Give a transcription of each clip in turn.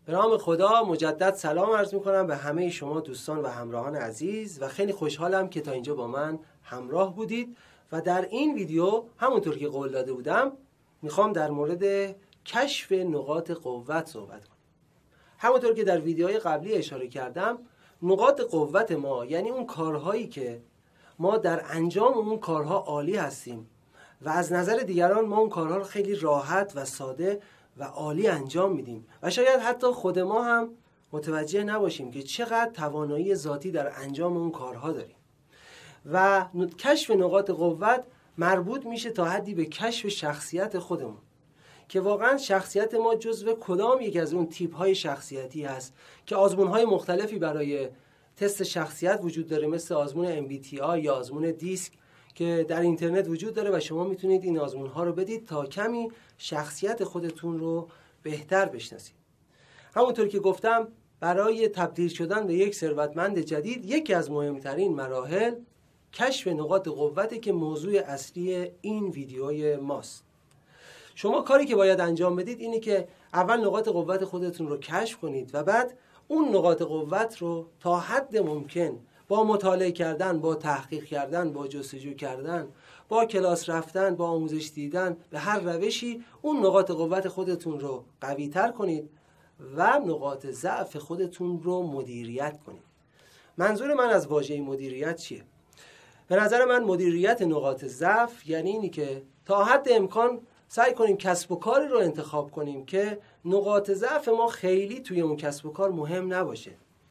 به نام خدا مجدد سلام عرض میکنم به همه شما دوستان و همراهان عزیز و خیلی خوشحالم که تا اینجا با من همراه بودید و در این ویدیو همونطور که قول داده بودم میخوام در مورد کشف نقاط قوت صحبت کنم. همونطور که در ویدیوهای قبلی اشاره کردم، نقاط قوت ما یعنی اون کارهایی که ما در انجام اون کارها عالی هستیم و از نظر دیگران ما اون کارها رو خیلی راحت و ساده و عالی انجام میدیم و شاید حتی خود ما هم متوجه نباشیم که چقدر توانایی ذاتی در انجام اون کارها داریم. و کشف نقاط قوت مربوط میشه تا حدی به کشف شخصیت خودمون، که واقعا شخصیت ما جزو کدام یک از اون تیپ های شخصیتی هست که آزمون های مختلفی برای تست شخصیت وجود داره، مثل آزمون MBTI یا آزمون دیسک که در اینترنت وجود داره و شما میتونید این آزمون ها رو بدید تا کمی شخصیت خودتون رو بهتر بشناسید. همونطور که گفتم، برای تبدیل شدن به یک ثروتمند جدید یکی از مهمترین مراحل کشف نقاط قوته که موضوع اصلی این ویدیوی ماست. شما کاری که باید انجام بدید اینه که اول نقاط قوت خودتون رو کشف کنید و بعد اون نقاط قوت رو تا حد ممکن با مطالعه کردن، با تحقیق کردن، با جستجو کردن، با کلاس رفتن، با آموزش دیدن، به هر روشی اون نقاط قوت خودتون رو قوی تر کنید و نقاط ضعف خودتون رو مدیریت کنید. منظور من از واژه مدیریت چیه؟ به نظر من مدیریت نقاط ضعف یعنی اینی که تا حد امکان سعی کنیم کسب و کاری رو انتخاب کنیم که نقاط ضعف ما خیلی توی اون کسب و کار مهم نباشه.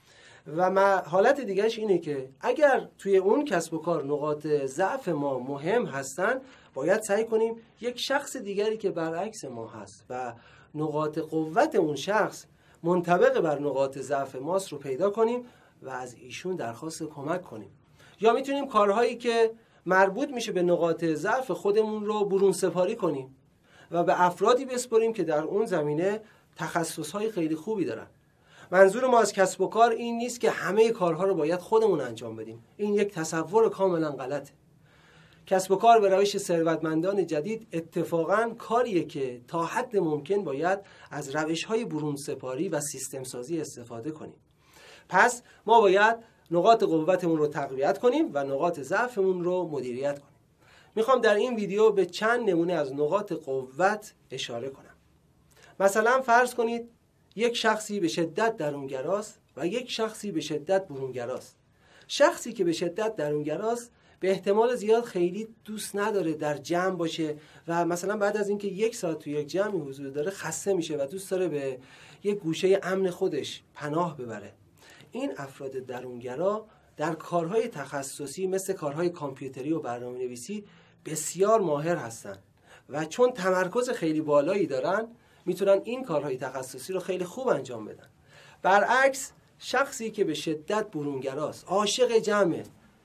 و حالت دیگهش اینه که اگر توی اون کسب و کار نقاط ضعف ما مهم هستن، باید سعی کنیم یک شخص دیگری که برعکس ما هست و نقاط قوت اون شخص منطبق بر نقاط ضعف ماست رو پیدا کنیم و از ایشون درخواست کمک کنیم. یا میتونیم کارهایی که مربوط میشه به نقاط ضعف خودمون رو برون سپاری کنیم و به افرادی بسپاریم که در اون زمینه تخصصهای خیلی خوبی دارن. منظور ما از کسب و کار این نیست که همه کارها رو باید خودمون انجام بدیم. این یک تصور کاملا غلطه. کسب و کار به روش ثروتمندان جدید اتفاقاً کاریه که تا حد ممکن باید از روش‌های برون سپاری و سیستم سازی استفاده کنیم. پس ما باید نقاط قوتمون رو تقویت کنیم و نقاط ضعفمون رو مدیریت کنیم. میخوام در این ویدیو به چند نمونه از نقاط قوت اشاره کنم. مثلا فرض کنید یک شخصی به شدت درونگراست و یک شخصی به شدت برونگراست. شخصی که به شدت درونگراست به احتمال زیاد خیلی دوست نداره در جمع باشه و مثلا بعد از اینکه 1 ساعت توی یک جمعی حضور داره خسته میشه و دوست داره به یک گوشه امن خودش پناه ببره. این افراد درونگرا در کارهای تخصصی مثل کارهای کامپیوتری و برنامه‌نویسی بسیار ماهر هستن و چون تمرکز خیلی بالایی دارن میتونن این کارهای تخصصی رو خیلی خوب انجام بدن. برعکس شخصی که به شدت برونگراست، عاشق جمعه،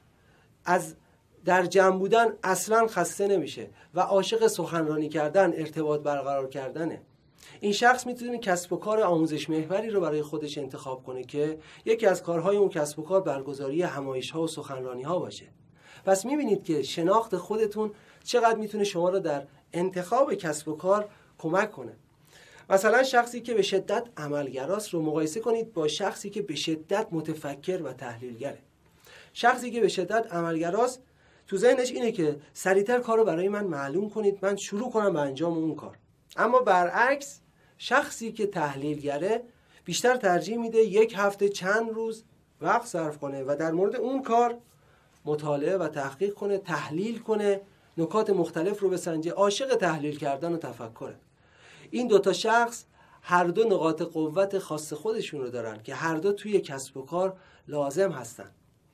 از در جمع بودن اصلا خسته نمیشه و عاشق سخنرانی کردن، ارتباط برقرار کردنه. این شخص میتونه کسب و کار آموزش محوری رو برای خودش انتخاب کنه که یکی از کارهای اون کسب و کار برگزاری همایش‌ها و سخنرانی‌ها باشه. پس میبینید که شناخت خودتون چقدر میتونه شما رو در انتخاب کسب و کار کمک کنه. مثلا شخصی که به شدت عملگراست رو مقایسه کنید با شخصی که به شدت متفکر و تحلیلگره. شخصی که به شدت عملگراست تو ذهنش اینه که سریعتر کار رو برای من معلوم کنید، من شروع کنم به انجام اون کار. اما برعکس شخصی که تحلیلگره بیشتر ترجیح میده 1 هفته چند روز وقت صرف کنه و در مورد اون کار مطالعه و تحقیق کنه، تحلیل کنه، نکات مختلف رو بسنجه، عاشق تحلیل کردن و تفکره. این دوتا شخص هر دو نقاط قوت خاص خودشون رو دارن که هر دو توی کسب و کار لازم هستن.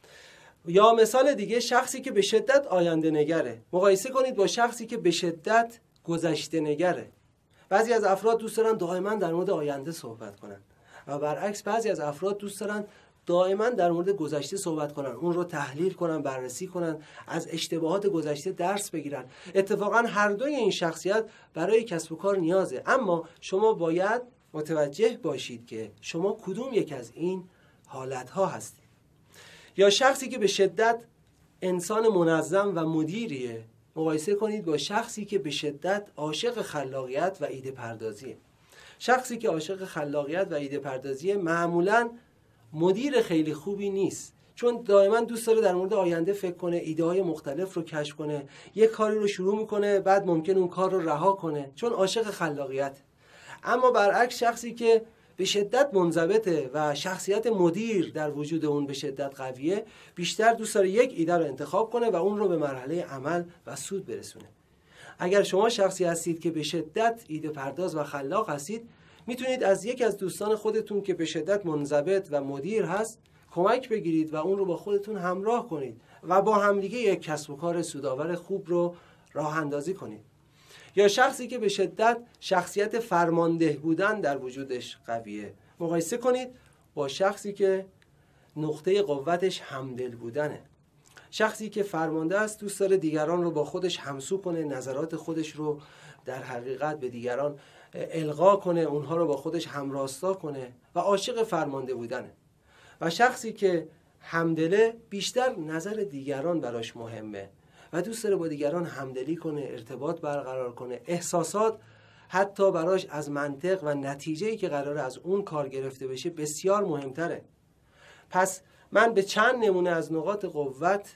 یا مثال دیگه، شخصی که به شدت آینده نگره مقایسه کنید با شخصی که به شدت گذشته نگره. بعضی از افراد دوست دارن دائما در مورد آینده صحبت کنن و برعکس بعضی از افراد دوست دارن دائما در مورد گذشته صحبت کنن، اون رو تحلیل کنن، بررسی کنن، از اشتباهات گذشته درس بگیرن. اتفاقا هر دوی این شخصیت برای کسب و کار نیازه، اما شما باید متوجه باشید که شما کدوم یک از این حالتها هستید. یا شخصی که به شدت انسان منظم و مدیریه مقایسه کنید با شخصی که به شدت عاشق خلاقیت و ایده پردازیه. شخصی که عاشق خلاقیت و ایده پردازی معمولاً مدیر خیلی خوبی نیست، چون دائما دوست داره در مورد آینده فکر کنه، ایده های مختلف رو کشف کنه، یک کاری رو شروع میکنه بعد ممکن اون کار رو رها کنه چون عاشق خلاقیت. اما برعکس شخصی که به شدت منضبطه و شخصیت مدیر در وجود اون به شدت قویه، بیشتر دوست داره یک ایده رو انتخاب کنه و اون رو به مرحله عمل و سود برسونه. اگر شما شخصی هستید که به شدت ایده پرداز و خلاق هستید، میتونید از یکی از دوستان خودتون که به شدت منضبط و مدیر هست کمک بگیرید و اون رو با خودتون همراه کنید و با همدیگه یک کسب و کار سودآور خوب رو راه اندازی کنید. یا شخصی که به شدت شخصیت فرمانده بودن در وجودش قویه، مقایسه کنید با شخصی که نقطه قوتش همدل بودنه. شخصی که فرمانده است دوست داره دیگران رو با خودش همسو کنه، نظرات خودش رو در حقیقت به دیگران القا کنه، اونها رو با خودش همراستا کنه و عاشق فرمانده بودنه. و شخصی که همدله بیشتر نظر دیگران براش مهمه و دوست داره با دیگران همدلی کنه، ارتباط برقرار کنه، احساسات حتی براش از منطق و نتیجه‌ای که قراره از اون کار گرفته بشه بسیار مهمتره. پس من به چند نمونه از نقاط قوت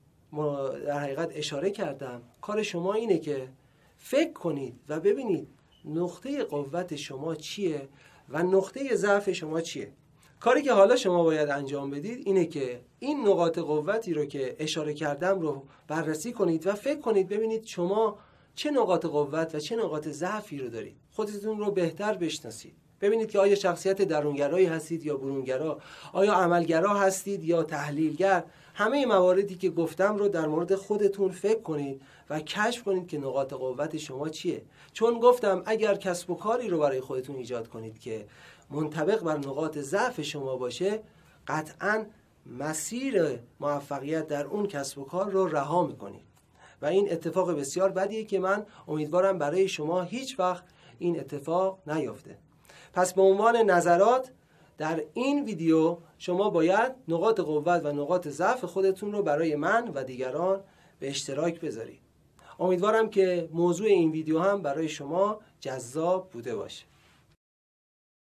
در حقیقت اشاره کردم. کار شما اینه که فکر کنید و ببینید نقطه قوت شما چیه و نقطه ضعف شما چیه. کاری که حالا شما باید انجام بدید اینه که این نقاط قوتی رو که اشاره کردم رو بررسی کنید و فکر کنید ببینید شما چه نقاط قوت و چه نقاط ضعفی رو دارید. خودتون رو بهتر بشناسید. ببینید که آیا شخصیت درونگرایی هستید یا برونگرا، آیا عملگرا هستید یا تحلیلگر. همه مواردی که گفتم رو در مورد خودتون فکر کنید و کشف کنید که نقاط قوت شما چیه. چون گفتم اگر کسب و کاری رو برای خودتون ایجاد کنید که منطبق بر نقاط ضعف شما باشه، قطعاً مسیر موفقیت در اون کسب و کار رو رها میکنید و این اتفاق بسیار بدیه که من امیدوارم برای شما هیچ وقت این اتفاق نیفته. پس به عنوان نظرات در این ویدیو شما باید نقاط قوت و نقاط ضعف خودتون رو برای من و دیگران به اشتراک بذارید. امیدوارم که موضوع این ویدیو هم برای شما جذاب بوده باشه.